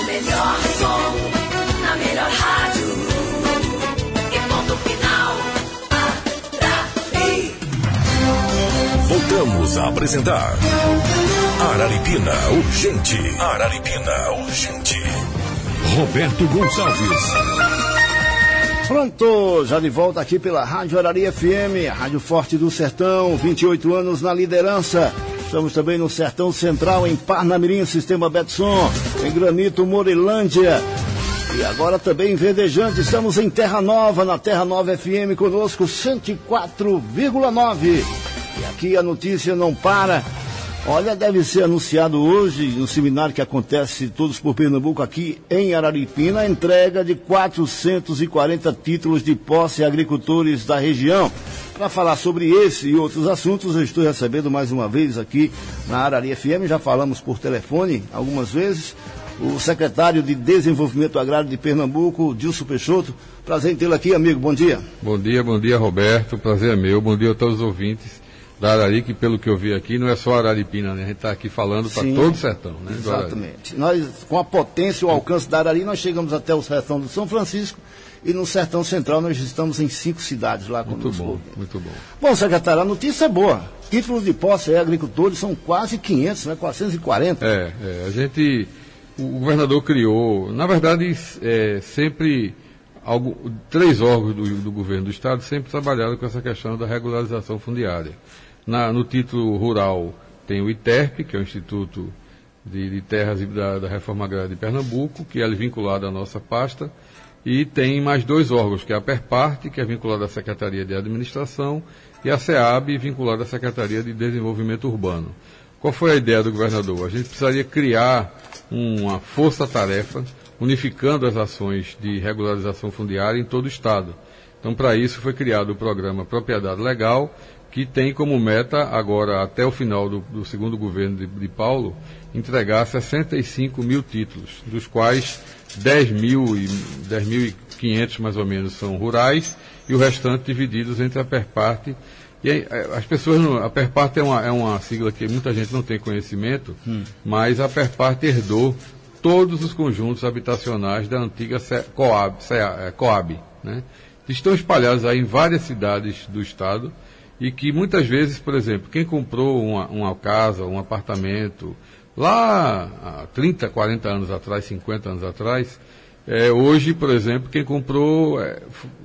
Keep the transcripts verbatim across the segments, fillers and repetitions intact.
O melhor som, na melhor rádio. E ponto final, Arari. Voltamos a apresentar Araripina Urgente. Araripina Urgente. Roberto Gonçalves. Pronto, já de volta aqui pela Rádio Arari F M, a Rádio Forte do Sertão, vinte e oito anos na liderança. Estamos também no Sertão Central, em Parnamirim, Sistema Betson, em Granito, Morilândia. E agora também em Verdejante, estamos em Terra Nova, na Terra Nova F M, conosco cento e quatro vírgula nove. E aqui a notícia não para. Olha, deve ser anunciado hoje, no seminário que acontece todos por Pernambuco, aqui em Araripina, a entrega de quatrocentos e quarenta títulos de posse a agricultores da região. Para falar sobre esse e outros assuntos, eu estou recebendo mais uma vez aqui na Arari F M, já falamos por telefone algumas vezes, o secretário de Desenvolvimento Agrário de Pernambuco, Dilson Peixoto. Prazer em tê-lo aqui, amigo, bom dia. Bom dia, bom dia, Roberto, prazer é meu, bom dia a todos os ouvintes da Arari, que pelo que eu vi aqui, não é só Araripina, né? A gente está aqui falando para todo o sertão, né? Exatamente. Nós, com a potência e o alcance da Arari, nós chegamos até o sertão do São Francisco e no sertão central nós estamos em cinco cidades lá conosco. Muito bom, muito bom. Bom, secretário, a notícia é boa. Títulos de posse aí, agricultores, são quase quinhentos, né? quatrocentos e quarenta. É, é, a gente, o governador criou, na verdade, é, sempre, algo, três órgãos do, do governo do estado sempre trabalharam com essa questão da regularização fundiária. Na, no título rural tem o ITERP, que é o Instituto de, de Terras e da, da Reforma Agrária de Pernambuco, que é vinculado à nossa pasta, e tem mais dois órgãos, que é a PERPARTE, que é vinculada à Secretaria de Administração, e a SEAB, vinculada à Secretaria de Desenvolvimento Urbano. Qual foi a ideia do governador? A gente precisaria criar uma força-tarefa, unificando as ações de regularização fundiária em todo o estado. Então, para isso, foi criado o programa Propriedade Legal, que tem como meta, agora, até o final do, do segundo governo de, de Paulo, entregar sessenta e cinco mil títulos, dos quais dez mil e quinhentos mais ou menos são rurais, e o restante divididos entre a PERPARTE. E aí, as pessoas, não, a PERPARTE é uma, é uma sigla que muita gente não tem conhecimento, hum. mas a PERPARTE herdou todos os conjuntos habitacionais da antiga Coab, Coab, né? Estão espalhados aí em várias cidades do estado, e que muitas vezes, por exemplo, quem comprou uma, uma casa, um apartamento, lá há trinta, quarenta anos atrás, cinquenta anos atrás, é, hoje, por exemplo, quem comprou, é,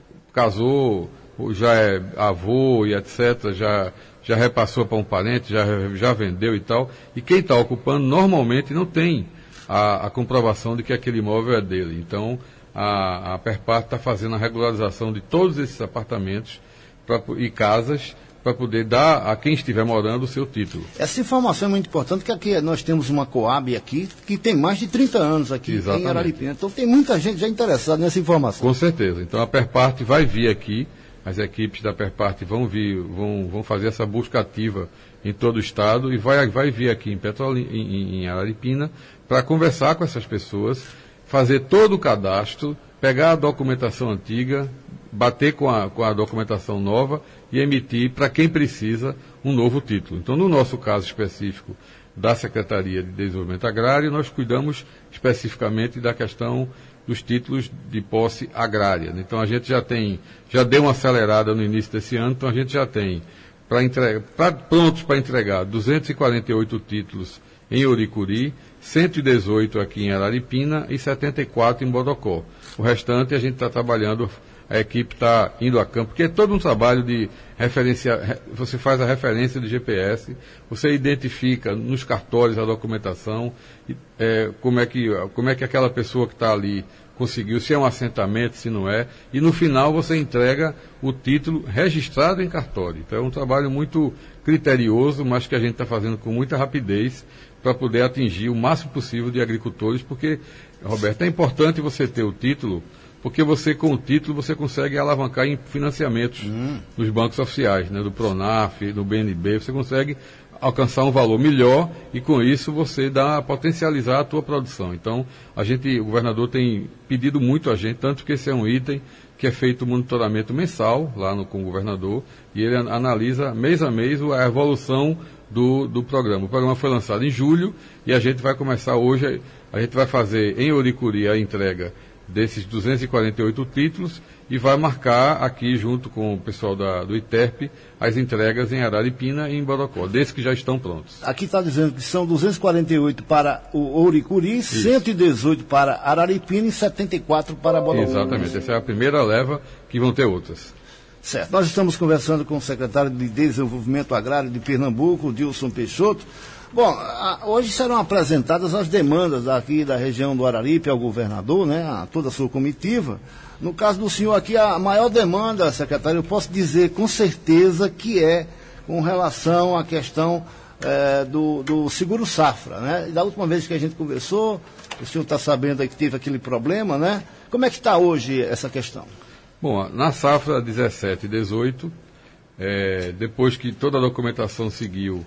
casou, já é avô e etcétera, já, já repassou para um parente, já, já vendeu e tal, e quem está ocupando normalmente não tem a, a comprovação de que aquele imóvel é dele. Então, a, a PERPARTE está fazendo a regularização de todos esses apartamentos pra, e casas, para poder dar a quem estiver morando o seu título. Essa informação é muito importante, que aqui nós temos uma Coab aqui, que tem mais de trinta anos aqui. Exatamente. Em Araripina. Então tem muita gente já interessada nessa informação. Com certeza. Então a PERPARTE vai vir aqui, as equipes da PERPARTE vão vir, vão, vão fazer essa busca ativa em todo o estado e vai, vai vir aqui em, Petrol, em, em Araripina para conversar com essas pessoas, fazer todo o cadastro, pegar a documentação antiga, bater com a, com a documentação nova e emitir, para quem precisa, um novo título. Então, no nosso caso específico da Secretaria de Desenvolvimento Agrário, nós cuidamos especificamente da questão dos títulos de posse agrária. Então, a gente já tem, já deu uma acelerada no início desse ano, então a gente já tem pra entrega, pra, prontos para entregar duzentos e quarenta e oito títulos em Oricuri, cento e dezoito aqui em Araripina e setenta e quatro em Bodocó. O restante a gente está trabalhando, a equipe está indo a campo, porque é todo um trabalho de referência, você faz a referência de G P S, você identifica nos cartórios a documentação, é, como, é que, como é que aquela pessoa que está ali conseguiu, se é um assentamento, se não é, e no final você entrega o título registrado em cartório. Então é um trabalho muito criterioso, mas que a gente está fazendo com muita rapidez para poder atingir o máximo possível de agricultores, porque, Roberto, é importante você ter o título, porque você, com o título, você consegue alavancar em financiamentos hum. nos bancos oficiais, né, do Pronaf, do B N B, você consegue alcançar um valor melhor e, com isso, você dá, potencializar a tua produção. Então, a gente, o governador tem pedido muito a gente, tanto que esse é um item que é feito monitoramento mensal, lá no, com o governador, e ele analisa mês a mês a evolução do, do programa. O programa foi lançado em julho e a gente vai começar hoje A gente vai fazer em Ouricuri a entrega desses duzentos e quarenta e oito títulos e vai marcar aqui, junto com o pessoal da, do I T E R P, as entregas em Araripina e em Bodocó, desses que já estão prontos. Aqui está dizendo que são duzentos e quarenta e oito para o Ouricuri, Isso. cento e dezoito para Araripina e setenta e quatro para Bodocó. Exatamente, essa é a primeira leva, que vão ter outras. Certo, nós estamos conversando com o secretário de Desenvolvimento Agrário de Pernambuco, Dilson Peixoto. Bom, a, hoje serão apresentadas as demandas aqui da região do Araripe ao governador, né, a toda a sua comitiva. No caso do senhor aqui, a maior demanda, secretário, eu posso dizer com certeza que é com relação à questão é, do, do seguro safra, né? Da última vez que a gente conversou, o senhor está sabendo aí que teve aquele problema, né? Como é que está hoje essa questão? Bom, na safra dezessete e dezoito, é, depois que toda a documentação seguiu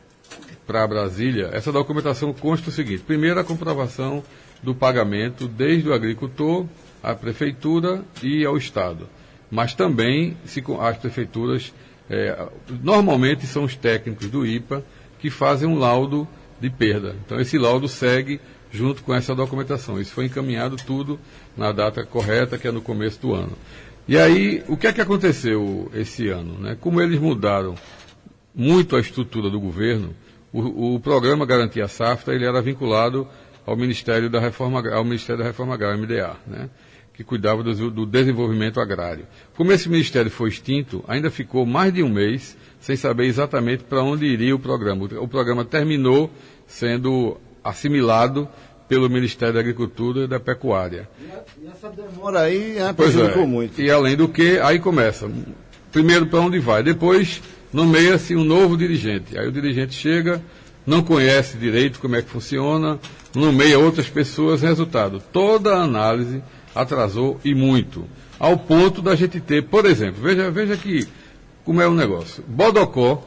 para Brasília, essa documentação consta o seguinte: primeiro, a comprovação do pagamento desde o agricultor à prefeitura e ao Estado. Mas também se, as prefeituras, é, normalmente são os técnicos do I P A que fazem um laudo de perda. Então esse laudo segue junto com essa documentação. Isso foi encaminhado tudo na data correta, que é no começo do ano. E aí, o que é que aconteceu esse ano, né? Como eles mudaram muito a estrutura do governo, o, o programa Garantia Safra, ele era vinculado ao Ministério da Reforma, ao Ministério da Reforma Agrária, M D A, né? Que cuidava do, do desenvolvimento agrário. Como esse ministério foi extinto, ainda ficou mais de um mês sem saber exatamente para onde iria o programa. O programa terminou sendo assimilado pelo Ministério da Agricultura e da Pecuária. E essa demora aí né, prejudicou é. muito. E além do que, aí começa. Primeiro para onde vai, depois nomeia-se um novo dirigente. Aí o dirigente chega, não conhece direito como é que funciona, nomeia outras pessoas, resultado. Toda a análise atrasou e muito. Ao ponto da gente ter, por exemplo, veja, veja aqui como é o negócio. Bodocó,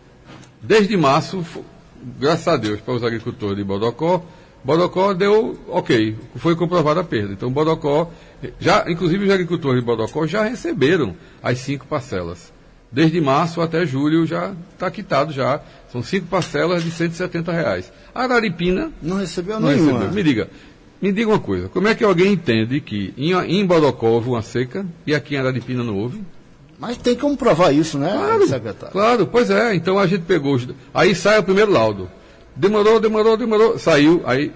desde março, graças a Deus, para os agricultores de Bodocó, Bodocó deu ok, foi comprovada a perda. Então, Bodocó, já, inclusive os agricultores de Bodocó já receberam as cinco parcelas. Desde março até julho já está quitado já. São cinco parcelas de cento e setenta reais. A Araripina não recebeu não nenhuma. Recebeu. Me diga, me diga uma coisa, como é que alguém entende que em, em Bodocó houve uma seca e aqui em Araripina não houve? Mas tem como provar isso, né, claro, secretário? Claro, pois é. Então a gente pegou, os, aí sai o primeiro laudo. Demorou, demorou, demorou, saiu, aí,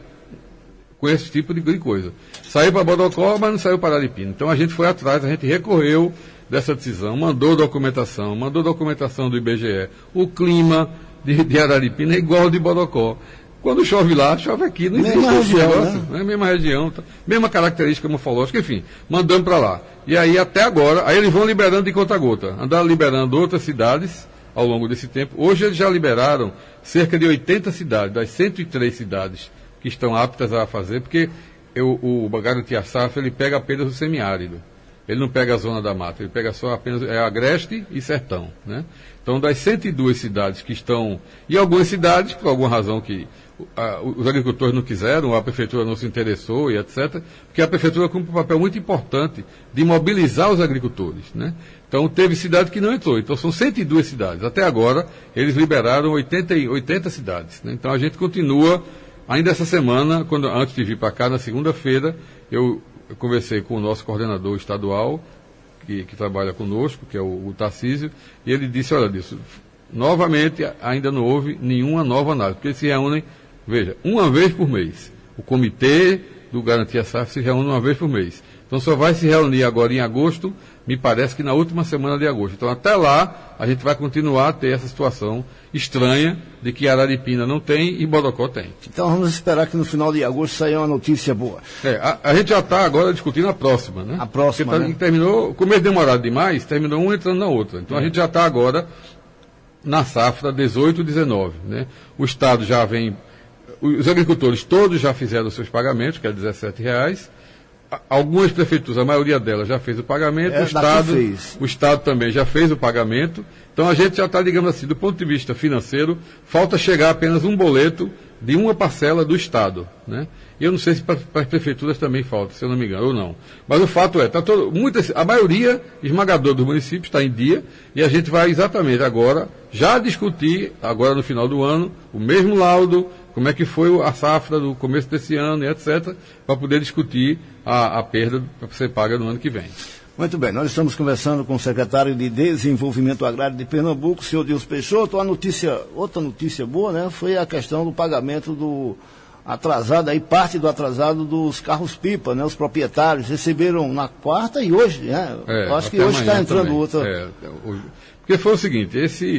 com esse tipo de coisa. Saiu para Bodocó, mas não saiu para Araripina. Então a gente foi atrás, a gente recorreu dessa decisão, mandou documentação, mandou documentação do I B G E. O clima de, de Araripina é igual ao de Bodocó. Quando chove lá, chove aqui, não existe mesma esse região, negócio. né? É a mesma região, tá? Mesma característica morfológica, enfim, mandamos para lá. E aí até agora, aí eles vão liberando de conta a gota. Andaram liberando outras cidades ao longo desse tempo. Hoje eles já liberaram cerca de oitenta cidades, das cento e três cidades que estão aptas a fazer, porque eu, o Garantia Safra, ele pega apenas o semiárido. Ele não pega a zona da mata, ele pega só apenas é, agreste e sertão, né? Então, das cento e duas cidades que estão, e algumas cidades, por alguma razão que a, os agricultores não quiseram, a prefeitura não se interessou e etcétera, porque a prefeitura cumpre um papel muito importante de mobilizar os agricultores, né? Então, teve cidade que não entrou. Então, são cento e duas cidades. Até agora, eles liberaram oitenta, oitenta cidades, né? Então, a gente continua, ainda essa semana, quando, antes de vir para cá, na segunda-feira, eu... Eu conversei com o nosso coordenador estadual, que, que trabalha conosco, que é o, o Tarcísio, e ele disse, olha, disso, novamente, ainda não houve nenhuma nova análise, porque eles se reúnem, veja, uma vez por mês. O comitê do Garantia Safra se reúne uma vez por mês. Então só vai se reunir agora em agosto, me parece que na última semana de agosto. Então até lá, a gente vai continuar a ter essa situação estranha de que Araripina não tem e Bodocó tem. Então vamos esperar que no final de agosto saia uma notícia boa. É, a, a gente já está agora discutindo a próxima, né? A próxima, Porque tá, né? terminou, começo demorado demais, terminou uma entrando na outra. Então é. a gente já está agora na safra dezoito, dezenove, né? O Estado já vem, os agricultores todos já fizeram os seus pagamentos, que é dezessete reais. Algumas prefeituras, a maioria delas já fez o pagamento, é, o, Estado, fez. o Estado também já fez o pagamento. Então a gente já está, digamos assim, do ponto de vista financeiro, falta chegar apenas um boleto de uma parcela do Estado, né? E eu não sei se para as prefeituras também falta, se eu não me engano, ou não. Mas o fato é, tá todo, muitas, a maioria esmagadora dos municípios está em dia, e a gente vai exatamente agora já discutir, agora no final do ano, o mesmo laudo, como é que foi a safra do começo desse ano, e etcétera, para poder discutir a, a perda para ser paga no ano que vem. Muito bem, nós estamos conversando com o secretário de Desenvolvimento Agrário de Pernambuco, o senhor Dilson Peixoto. A notícia, outra notícia boa, né, foi a questão do pagamento do atrasado, aí parte do atrasado dos carros-pipa, né, os proprietários receberam na quarta e hoje, né, é, eu acho que hoje está entrando também. outra. É, hoje, porque foi o seguinte, esse,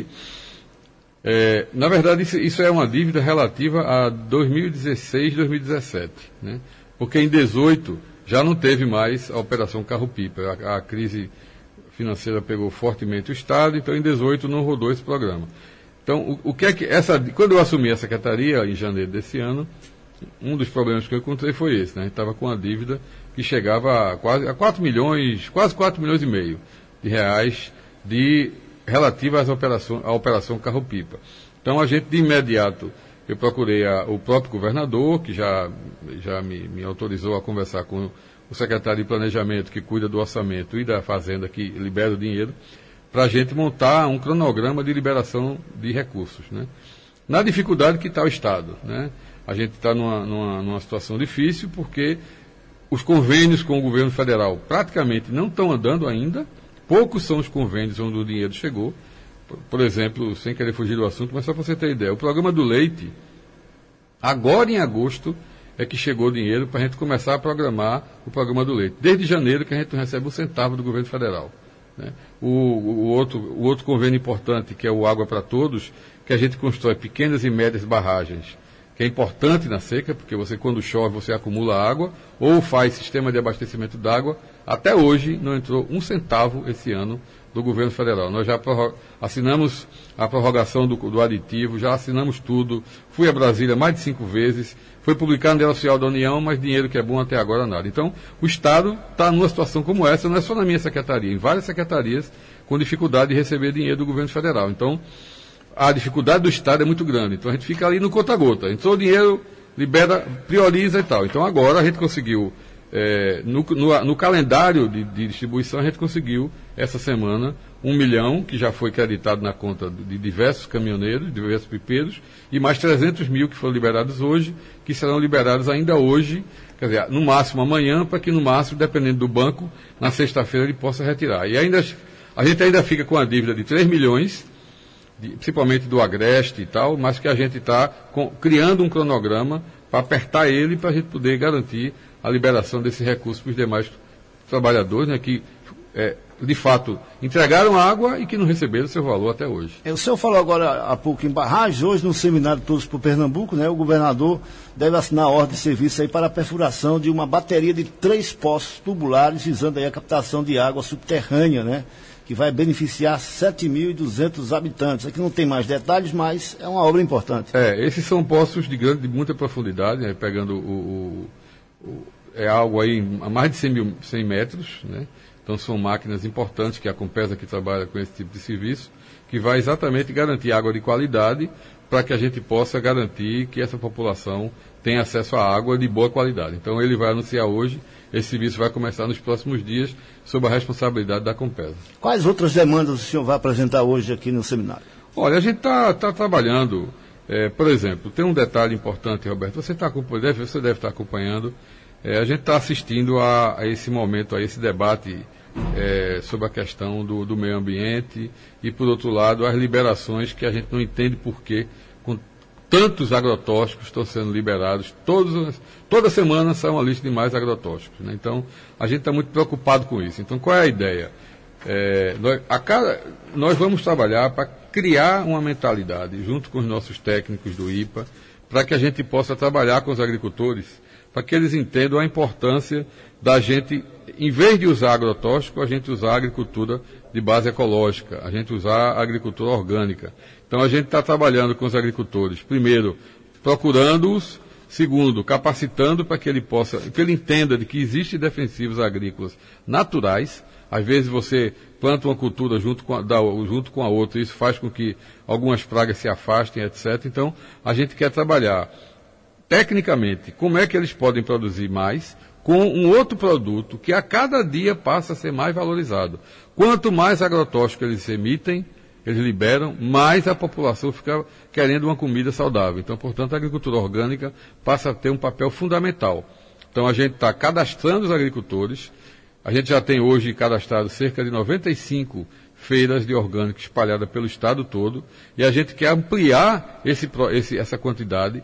é, na verdade isso, isso é uma dívida relativa a dois mil e dezesseis, dois mil e dezessete, né, porque em dezoito já não teve mais a operação carro-pipa. A, a crise financeira pegou fortemente o Estado, então em dezoito não rodou esse programa. Então, o, o que é que essa, quando eu assumi a secretaria em janeiro desse ano, um dos problemas que eu encontrei foi esse, né? A gente estava com uma dívida que chegava a quase a quatro milhões, quase quatro milhões e meio de reais de relativa às operações, à operação carro-pipa. Então a gente de imediato eu procurei a, o próprio governador, que já, já me, me autorizou a conversar com o secretário de Planejamento, que cuida do orçamento, e da Fazenda, que libera o dinheiro, para a gente montar um cronograma de liberação de recursos, né? Na dificuldade que está o Estado, né? A gente está numa, numa, numa situação difícil, porque os convênios com o governo federal praticamente não estão andando ainda, poucos são os convênios onde o dinheiro chegou. Por exemplo, sem querer fugir do assunto, mas só para você ter ideia, o programa do leite, agora em agosto, é que chegou o dinheiro para a gente começar a programar o programa do leite. Desde janeiro que a gente não recebe um centavo do governo federal, né? O, o, outro, o outro convênio importante, que é o Água para Todos, que a gente constrói pequenas e médias barragens, que é importante na seca, porque você, quando chove, você acumula água, ou faz sistema de abastecimento d'água. Até hoje não entrou um centavo esse ano do governo federal. Nós já assinamos a prorrogação do, do aditivo, já assinamos tudo. Fui a Brasília mais de cinco vezes, foi publicado no Diário Oficial da União, mas dinheiro que é bom até agora nada. Então, o Estado está numa situação como essa, não é só na minha secretaria, em várias secretarias com dificuldade de receber dinheiro do governo federal. Então, a dificuldade do Estado é muito grande. Então, a gente fica ali no conta-gota. Entrou o dinheiro, libera, prioriza e tal. Então, agora a gente conseguiu, é, no, no, no calendário de, de distribuição, a gente conseguiu, essa semana, um milhão, que já foi creditado na conta de diversos caminhoneiros, diversos pipeiros, e mais trezentos mil que foram liberados hoje, que serão liberados ainda hoje, quer dizer, no máximo amanhã, para que no máximo, dependendo do banco, na sexta-feira ele possa retirar. E ainda, a gente ainda fica com a dívida de três milhões, de, principalmente do Agreste e tal, mas que a gente está criando um cronograma para apertar ele, para a gente poder garantir a liberação desse recurso para os demais trabalhadores, né, que é, de fato entregaram água e que não receberam seu valor até hoje. É, o senhor falou agora há pouco em barragens, hoje no seminário Todos por Pernambuco, né, o governador deve assinar a ordem de serviço aí para a perfuração de uma bateria de três poços tubulares, visando aí a captação de água subterrânea, né, que vai beneficiar sete mil e duzentos habitantes. Aqui não tem mais detalhes, mas é uma obra importante. É, esses são poços de grande, de muita profundidade, né, pegando o, o, o é algo aí a mais de cem, mil, cem metros, né? Então são máquinas importantes que a Compesa que trabalha com esse tipo de serviço, que vai exatamente garantir água de qualidade para que a gente possa garantir que essa população tenha acesso à água de boa qualidade. Então ele vai anunciar hoje, esse serviço vai começar nos próximos dias, sob a responsabilidade da Compesa. Quais outras demandas o senhor vai apresentar hoje aqui no seminário? Olha, a gente está tá trabalhando, é, por exemplo, tem um detalhe importante, Roberto, você, tá, deve, você deve estar acompanhando, é, a gente está assistindo a, a esse momento, a esse debate é, sobre a questão do, do meio ambiente e, por outro lado, as liberações que a gente não entende por quê, com tantos agrotóxicos estão sendo liberados, todos, toda semana sai uma lista de mais agrotóxicos, né? Então, a gente está muito preocupado com isso. Então, qual é a ideia? É, nós, a cada, nós vamos trabalhar para criar uma mentalidade, junto com os nossos técnicos do I P A, para que a gente possa trabalhar com os agricultores, para que eles entendam a importância da gente, em vez de usar agrotóxico, a gente usar a agricultura de base ecológica, a gente usar a agricultura orgânica. Então a gente está trabalhando com os agricultores, primeiro, procurando-os, segundo, capacitando para que ele possa, que ele entenda de que existem defensivos agrícolas naturais. Às vezes você planta uma cultura junto com a, da, junto com a outra, isso faz com que algumas pragas se afastem, etcétera. Então a gente quer trabalhar tecnicamente, como é que eles podem produzir mais com um outro produto que a cada dia passa a ser mais valorizado. Quanto mais agrotóxico eles emitem, eles liberam, mais a população fica querendo uma comida saudável. Então, portanto, a agricultura orgânica passa a ter um papel fundamental. Então, a gente está cadastrando os agricultores. A gente já tem hoje cadastrado cerca de noventa e cinco feiras de orgânico espalhadas pelo estado todo. E a gente quer ampliar esse, esse, essa quantidade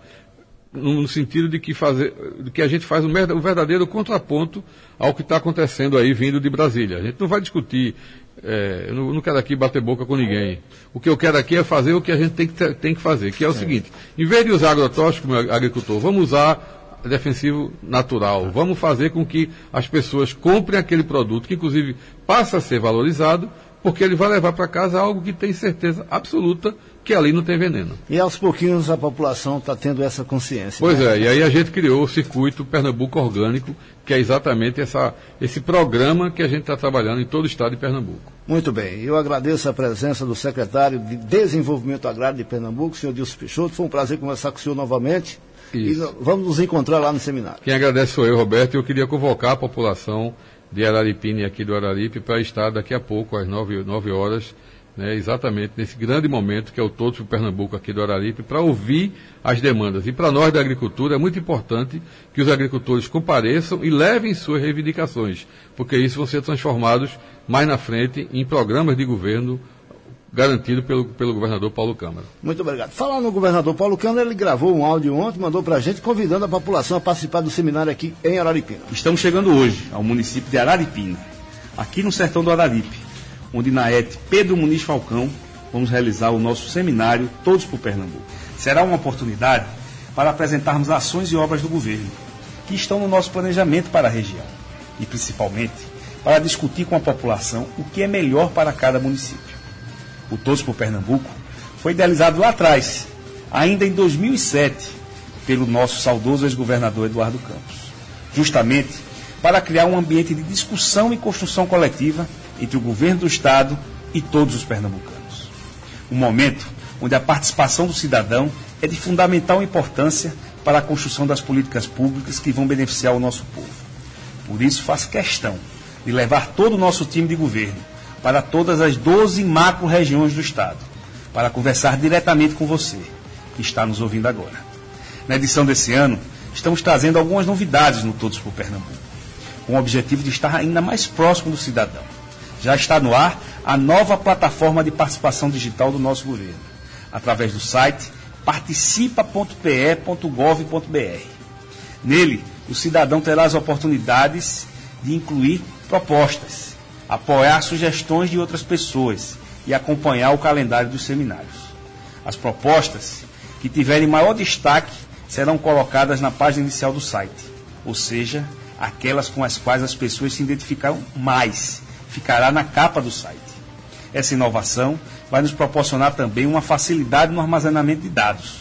no sentido de que, fazer, de que a gente faz um, um verdadeiro contraponto ao que está acontecendo aí vindo de Brasília. A gente não vai discutir, é, eu não, não quero aqui bater boca com ninguém. O que eu quero aqui é fazer o que a gente tem que, tem que fazer, que é o é. seguinte, em vez de usar agrotóxico, meu agricultor, vamos usar defensivo natural. Vamos fazer com que as pessoas comprem aquele produto, que inclusive passa a ser valorizado, porque ele vai levar para casa algo que tem certeza absoluta que ali não tem veneno. E aos pouquinhos a população está tendo essa consciência. Pois né? é, e aí a gente criou o circuito Pernambuco Orgânico, que é exatamente essa, esse programa que a gente está trabalhando em todo o estado de Pernambuco. Muito bem, eu agradeço a presença do secretário de Desenvolvimento Agrário de Pernambuco, senhor Dilson Peixoto. Foi um prazer conversar com o senhor novamente. Isso. E vamos nos encontrar lá no seminário. Quem agradece sou eu, Roberto, e eu queria convocar a população de Araripina e aqui do Araripe para estar daqui a pouco, às nove, nove horas, né, exatamente nesse grande momento que é o Todos por Pernambuco aqui do Araripe, para ouvir as demandas. E para nós da agricultura é muito importante que os agricultores compareçam e levem suas reivindicações, porque isso vão ser transformados mais na frente em programas de governo garantido pelo, pelo governador Paulo Câmara. Muito obrigado. Falando no governador Paulo Câmara, ele gravou um áudio ontem, mandou para a gente, convidando a população a participar do seminário aqui em Araripina. Estamos chegando hoje ao município de Araripina, aqui no sertão do Araripe, onde na E T Pedro Muniz Falcão vamos realizar o nosso seminário Todos por Pernambuco. Será uma oportunidade para apresentarmos ações e obras do governo que estão no nosso planejamento para a região e, principalmente, para discutir com a população o que é melhor para cada município. O Todos por Pernambuco foi idealizado lá atrás, ainda em dois mil e sete, pelo nosso saudoso ex-governador Eduardo Campos, justamente para criar um ambiente de discussão e construção coletiva entre o governo do estado e todos os pernambucanos. Um momento onde a participação do cidadão é de fundamental importância para a construção das políticas públicas que vão beneficiar o nosso povo. Por isso, faço questão de levar todo o nosso time de governo para todas as doze macro-regiões do estado, para conversar diretamente com você, que está nos ouvindo agora. Na edição desse ano, estamos trazendo algumas novidades no Todos por Pernambuco, com o objetivo de estar ainda mais próximo do cidadão. Já está no ar a nova plataforma de participação digital do nosso governo, através do site participa ponto p e ponto gov ponto b r. Nele, o cidadão terá as oportunidades de incluir propostas, apoiar sugestões de outras pessoas e acompanhar o calendário dos seminários. As propostas que tiverem maior destaque serão colocadas na página inicial do site, ou seja, aquelas com as quais as pessoas se identificaram mais, ficará na capa do site. Essa inovação vai nos proporcionar também uma facilidade no armazenamento de dados,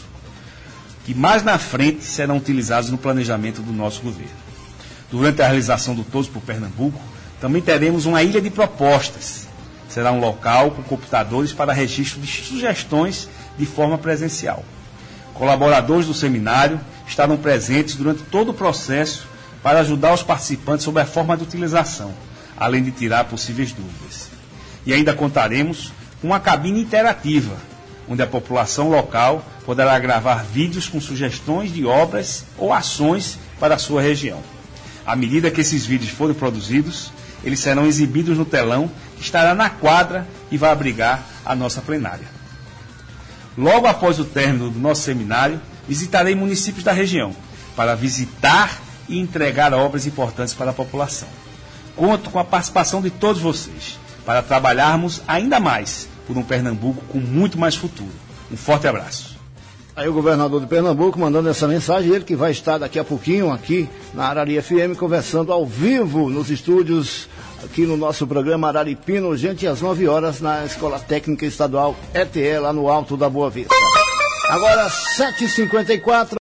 que mais na frente serão utilizados no planejamento do nosso governo. Durante a realização do Todos por Pernambuco, também teremos uma ilha de propostas. Será um local com computadores para registro de sugestões de forma presencial. Colaboradores do seminário estarão presentes durante todo o processo para ajudar os participantes sobre a forma de utilização, além de tirar possíveis dúvidas. E ainda contaremos com uma cabine interativa, onde a população local poderá gravar vídeos com sugestões de obras ou ações para a sua região. À medida que esses vídeos forem produzidos, eles serão exibidos no telão que estará na quadra e vai abrigar a nossa plenária. Logo após o término do nosso seminário, visitarei municípios da região para visitar e entregar obras importantes para a população. Conto com a participação de todos vocês para trabalharmos ainda mais por um Pernambuco com muito mais futuro. Um forte abraço. Aí o governador de Pernambuco mandando essa mensagem, ele que vai estar daqui a pouquinho aqui na Arari F M, conversando ao vivo nos estúdios, aqui no nosso programa Araripina Urgente, às nove horas, na Escola Técnica Estadual E T E, lá no Alto da Boa Vista. Agora, sete e cinquenta e quatro.